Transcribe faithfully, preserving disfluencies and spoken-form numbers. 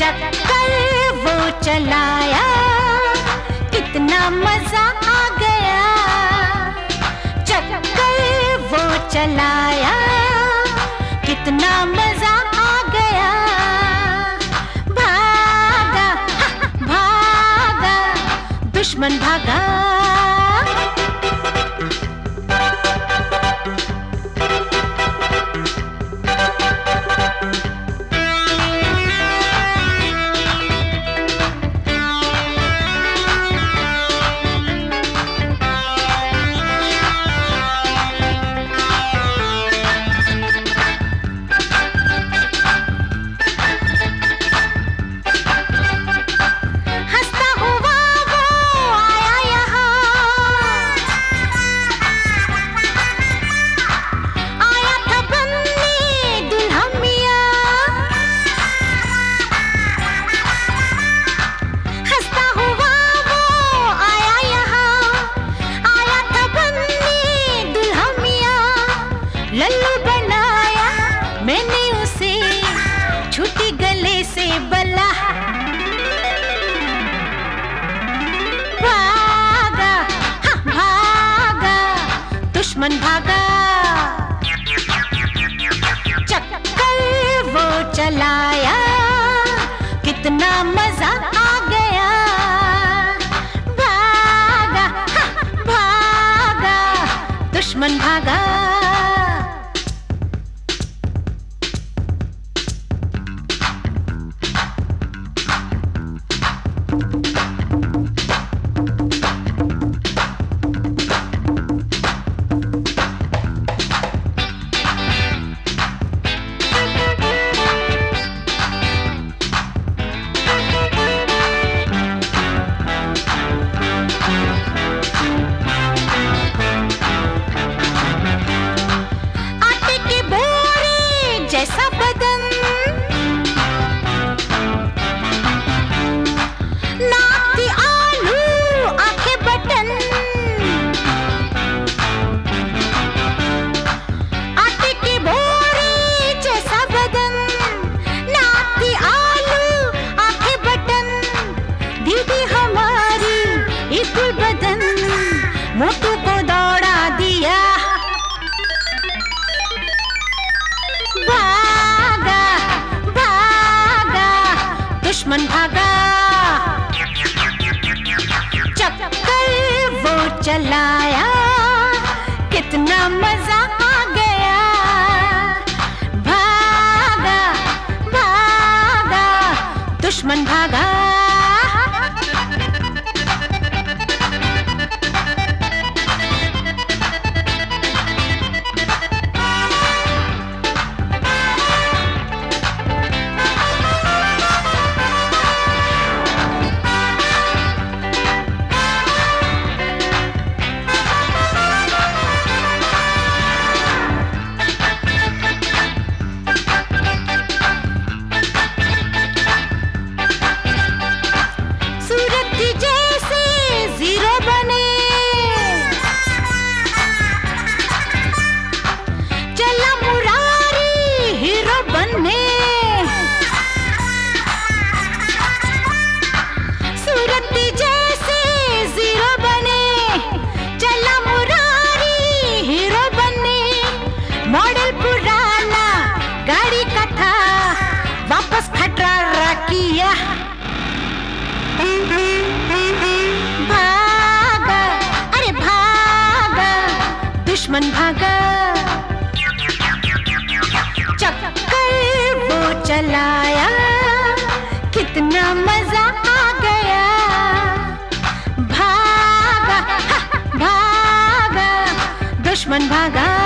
चक्कर वो चलाया, कितना मजा आ गया। चक्कर वो चलाया, कितना मजा आ गया। भागा भागा दुश्मन भागा। लल्लू बनाया मैंने उसे, छूटी गले से बला। भागा हाँ भागा दुश्मन भागा। चक्कर वो चलाया, कितना मजा आ गया। भागा हाँ भागा दुश्मन भागा। जैसा बदन, नाक थी आलू आंखें बटन। आटे की बोरी जैसा बदन, नाक थी आलू आंखें बटन। दीदी हमारी इकुल बदन, मोटू को दौड़ा दिया। भागा भागा दुश्मन भागा। चक्कर वो चलाया, कितना मजा आ गया। भागा भागा दुश्मन भागा। मॉडल पुराना गाड़ी का था, वापस खटारा किया। भागा अरे भागा दुश्मन भागा। चक्कर वो चलाया, कितना मजा आ गया। भागा भागा दुश्मन भागा।